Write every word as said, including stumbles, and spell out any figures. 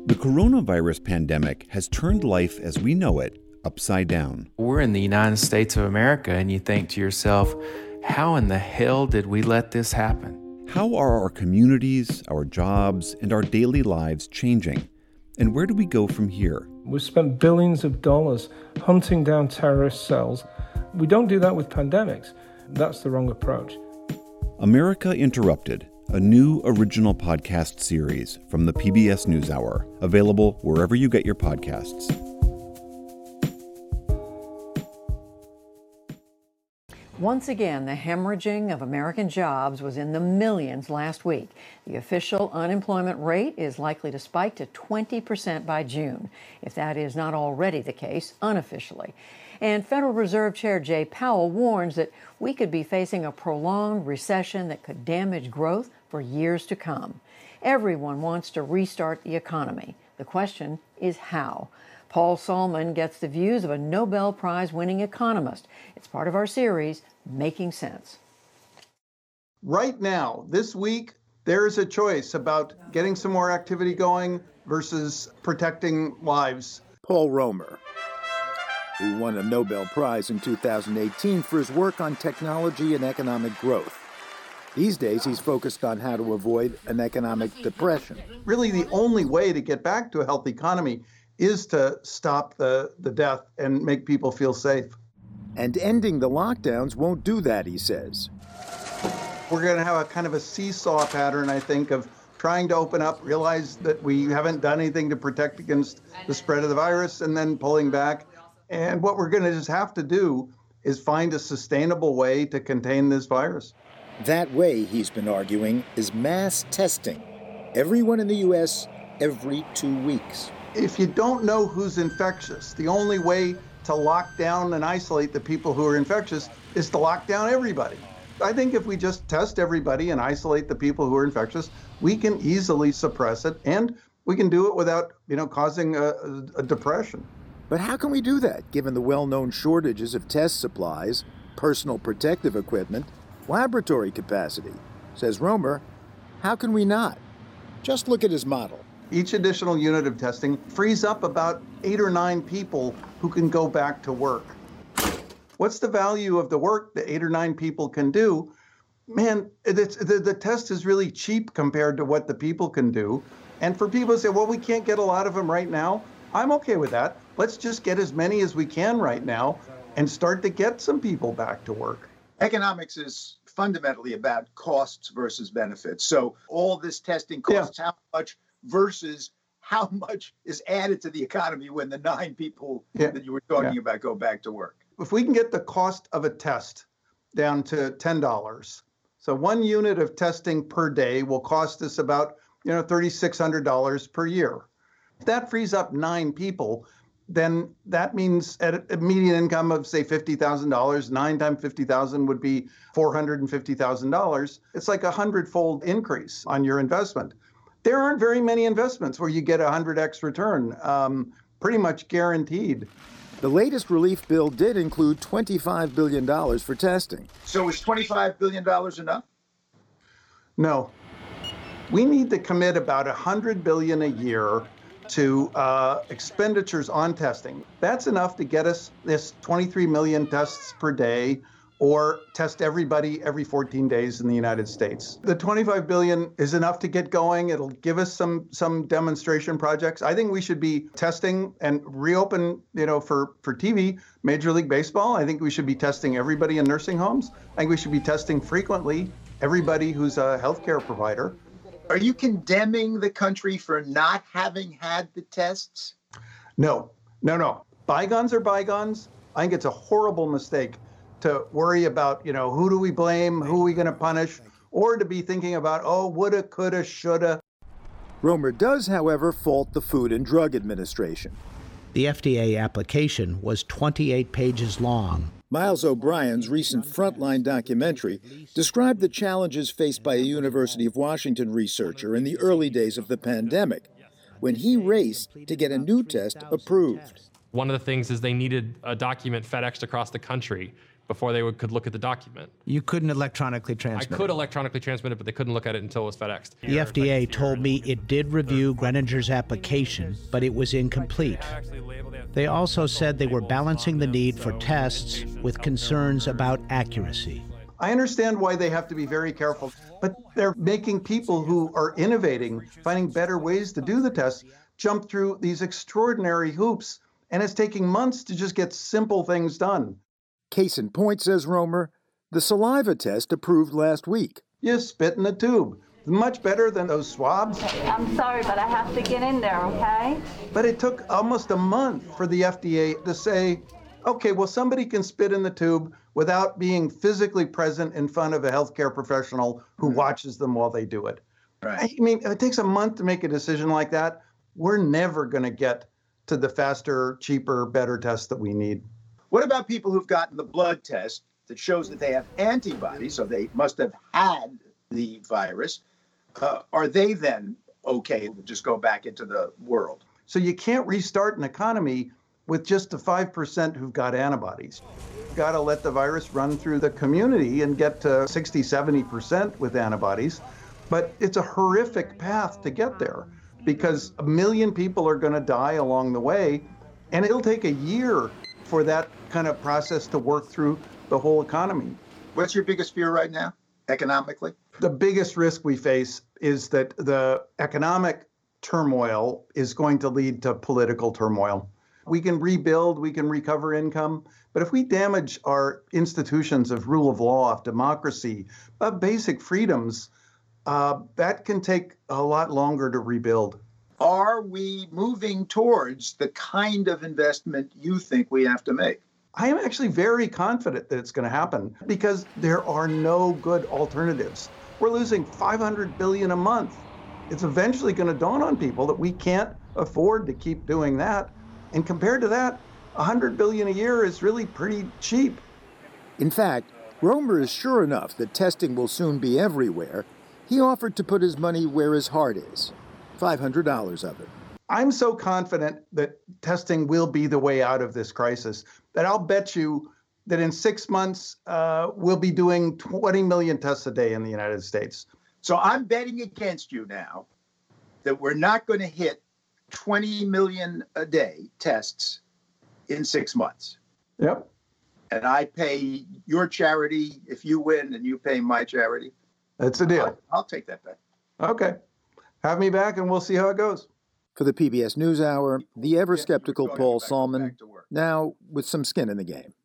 The coronavirus pandemic has turned life as we know it upside down. We're in the United States of America, and you think to yourself, how in the hell did we let this happen? How are our communities, our jobs, and our daily lives changing? And where do we go from here? We've spent billions of dollars hunting down terrorist cells. We don't do that with pandemics. That's the wrong approach. America Interrupted, a new original podcast series from the P B S NewsHour, available wherever you get your podcasts. Once again, the hemorrhaging of American jobs was in the millions last week. The official unemployment rate is likely to spike to twenty percent by June, if that is not already the case unofficially. And Federal Reserve Chair Jay Powell warns that we could be facing a prolonged recession that could damage growth for years to come. Everyone wants to restart the economy. The question is how. Paul Solman gets the views of a Nobel Prize-winning economist. It's part of our series, Making Sense. Right now, this week, there is a choice about getting some more activity going versus protecting lives. Paul Romer, who won a Nobel Prize in two thousand eighteen for his work on technology and economic growth. These days, he's focused on how to avoid an economic depression. Really, the only way to get back to a healthy economy is to stop the, the death and make people feel safe. And ending the lockdowns won't do that, he says. We're going to have a kind of a seesaw pattern, I think, of trying to open up, realize that we haven't done anything to protect against the spread of the virus, and then pulling back. And what we're going to just have to do is find a sustainable way to contain this virus. That way, he's been arguing, is mass testing. Everyone in the U S every two weeks. If you don't know who's infectious, the only way to lock down and isolate the people who are infectious is to lock down everybody. I think if we just test everybody and isolate the people who are infectious, we can easily suppress it, and we can do it without, you know, causing a, a depression. But how can we do that, given the well-known shortages of test supplies, personal protective equipment, laboratory capacity? Says Romer, how can we not? Just look at his model. Each additional unit of testing frees up about eight or nine people who can go back to work. What's the value of the work that eight or nine people can do? Man, it's, the, the test is really cheap compared to what the people can do. And for people to say, well, we can't get a lot of them right now, I'm okay with that. Let's just get as many as we can right now and start to get some people back to work. Economics is fundamentally about costs versus benefits. So all this testing costs yeah. how much versus how much is added to the economy when the nine people yeah. that you were talking yeah. about go back to work. If we can get the cost of a test down to ten dollars, so one unit of testing per day will cost us about, you know, three thousand six hundred dollars per year. If that frees up nine people, then that means at a median income of, say, fifty thousand dollars, nine times fifty thousand dollars would be four hundred fifty thousand dollars. It's like a hundred-fold increase on your investment. There aren't very many investments where you get a one hundred x return, um, pretty much guaranteed. The latest relief bill did include twenty-five billion dollars for testing. So is twenty-five billion dollars enough? No. We need to commit about one hundred billion dollars a year to uh, expenditures on testing. That's enough to get us this twenty-three million tests per day, or test everybody every fourteen days in the United States. The twenty-five billion dollars is enough to get going. It'll give us some some demonstration projects. I think we should be testing and reopen, you know, for, for T V, Major League Baseball. I think we should be testing everybody in nursing homes. I think we should be testing frequently everybody who's a healthcare provider. Are you condemning the country for not having had the tests? No, no, no. Bygones are bygones. I think it's a horrible mistake to worry about, you know, who do we blame, who are we going to punish, or to be thinking about, oh, woulda, coulda, shoulda. Romer does, however, fault the Food and Drug Administration. The F D A application was twenty-eight pages long. Miles O'Brien's recent Frontline documentary described the challenges faced by a University of Washington researcher in the early days of the pandemic, when he raced to get a new test approved. One of the things is they needed a document FedExed across the country. before they would, could look at the document. You couldn't electronically transmit I could it. electronically transmit it, but they couldn't look at it until it was FedExed. The F D A told me it did review Greninger's application, but it was incomplete. They also said they were balancing the need for tests with concerns about accuracy. I understand why they have to be very careful, but they're making people who are innovating, finding better ways to do the tests, jump through these extraordinary hoops, and it's taking months to just get simple things done. Case in point, says Romer, the saliva test approved last week. You spit in the tube. Much better than those swabs. I'm sorry, but I have to get in there, okay? But it took almost a month for the F D A to say, okay, well, somebody can spit in the tube without being physically present in front of a healthcare professional who mm-hmm. watches them while they do it. Right. I mean, it takes a month to make a decision like that. We're never going to get to the faster, cheaper, better tests that we need. What about people who've gotten the blood test that shows that they have antibodies, so they must have had the virus? Uh, are they then okay to just go back into the world? So you can't restart an economy with just the five percent who've got antibodies. You've got to let the virus run through the community and get to sixty, seventy percent with antibodies. But it's a horrific path to get there because a million people are going to die along the way, and it'll take a year for that kind of process to work through the whole economy. What's your biggest fear right now, economically? The biggest risk we face is that the economic turmoil is going to lead to political turmoil. We can rebuild, we can recover income, but if we damage our institutions of rule of law, of democracy, of basic freedoms, uh, that can take a lot longer to rebuild. Are we moving towards the kind of investment you think we have to make? I am actually very confident that it's going to happen because there are no good alternatives. We're losing five hundred billion dollars a month. It's eventually going to dawn on people that we can't afford to keep doing that. And compared to that, one hundred billion dollars a year is really pretty cheap. In fact, Romer is sure enough that testing will soon be everywhere. He offered to put his money where his heart is, five hundred dollars of it. I'm so confident that testing will be the way out of this crisis that I'll bet you that in six months, uh, we'll be doing twenty million tests a day in the United States. So I'm betting against you now that we're not going to hit twenty million a day tests in six months. Yep. And I pay your charity if you win, and you pay my charity. That's a deal. I'll, I'll take that bet. Okay. Have me back and we'll see how it goes. For the P B S NewsHour, the ever-skeptical Paul Salmon, now with some skin in the game.